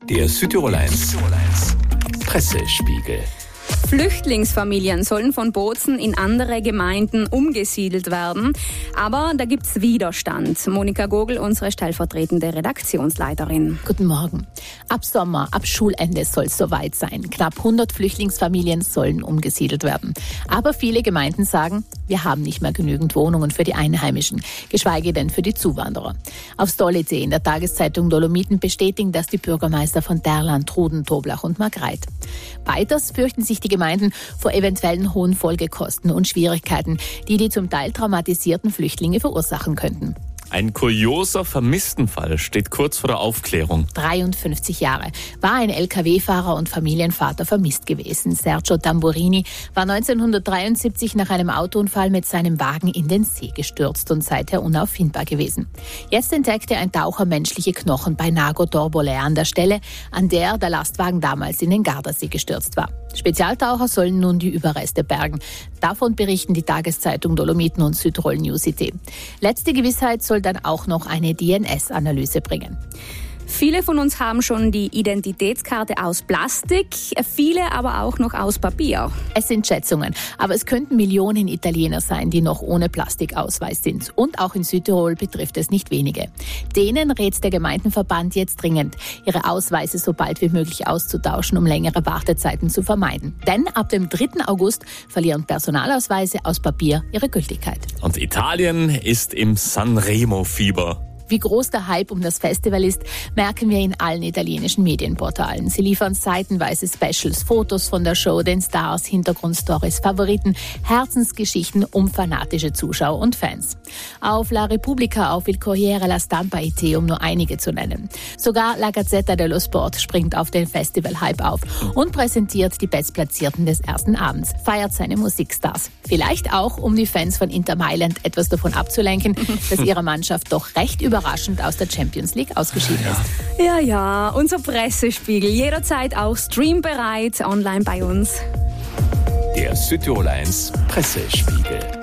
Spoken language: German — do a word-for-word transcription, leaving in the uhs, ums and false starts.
Der Südtirol eins Pressespiegel. Flüchtlingsfamilien sollen von Bozen in andere Gemeinden umgesiedelt werden. Aber da gibt's Widerstand. Monika Gogel, unsere stellvertretende Redaktionsleiterin. Guten Morgen. Ab Sommer, ab Schulende soll es soweit sein. Knapp hundert Flüchtlingsfamilien sollen umgesiedelt werden. Aber viele Gemeinden sagen, wir haben nicht mehr genügend Wohnungen für die Einheimischen, geschweige denn für die Zuwanderer. Auf Stollitzee in der Tageszeitung Dolomiten bestätigen das die Bürgermeister von Derlan, Truden, Toblach und Margreit. Weiters fürchten sich die Gemeinden vor eventuellen hohen Folgekosten und Schwierigkeiten, die die zum Teil traumatisierten Flüchtlinge verursachen könnten. Ein kurioser Vermisstenfall steht kurz vor der Aufklärung. dreiundfünfzig Jahre war ein L K W-Fahrer und Familienvater vermisst gewesen. Sergio Tamburini war neunzehnhundertdreiundsiebzig nach einem Autounfall mit seinem Wagen in den See gestürzt und seither unauffindbar gewesen. Jetzt entdeckte ein Taucher menschliche Knochen bei Nago d'Orbole an der Stelle, an der der Lastwagen damals in den Gardasee gestürzt war. Spezialtaucher sollen nun die Überreste bergen. Davon berichten die Tageszeitung Dolomiten und Südtirol News I T. Letzte Gewissheit soll dann auch noch eine D N S-Analyse bringen. Viele von uns haben schon die Identitätskarte aus Plastik, viele aber auch noch aus Papier. Es sind Schätzungen, aber es könnten Millionen Italiener sein, die noch ohne Plastikausweis sind. Und auch in Südtirol betrifft es nicht wenige. Denen rät der Gemeindenverband jetzt dringend, ihre Ausweise so bald wie möglich auszutauschen, um längere Wartezeiten zu vermeiden. Denn ab dem dritten August verlieren Personalausweise aus Papier ihre Gültigkeit. Und Italien ist im Sanremo-Fieber. Wie groß der Hype um das Festival ist, merken wir in allen italienischen Medienportalen. Sie liefern seitenweise Specials, Fotos von der Show, den Stars, Hintergrundstories, Favoriten, Herzensgeschichten um fanatische Zuschauer und Fans. Auf La Repubblica, auf Il Corriere, La Stampa I T, um nur einige zu nennen. Sogar La Gazzetta dello Sport springt auf den Festival-Hype auf und präsentiert die Bestplatzierten des ersten Abends, feiert seine Musikstars. Vielleicht auch, um die Fans von Inter Mailand etwas davon abzulenken, dass ihre Mannschaft doch recht über überraschend aus der Champions League ausgeschieden ist. Ja, ja, unser Pressespiegel. Jederzeit auch streambereit online bei uns. Der Südtirol eins Pressespiegel.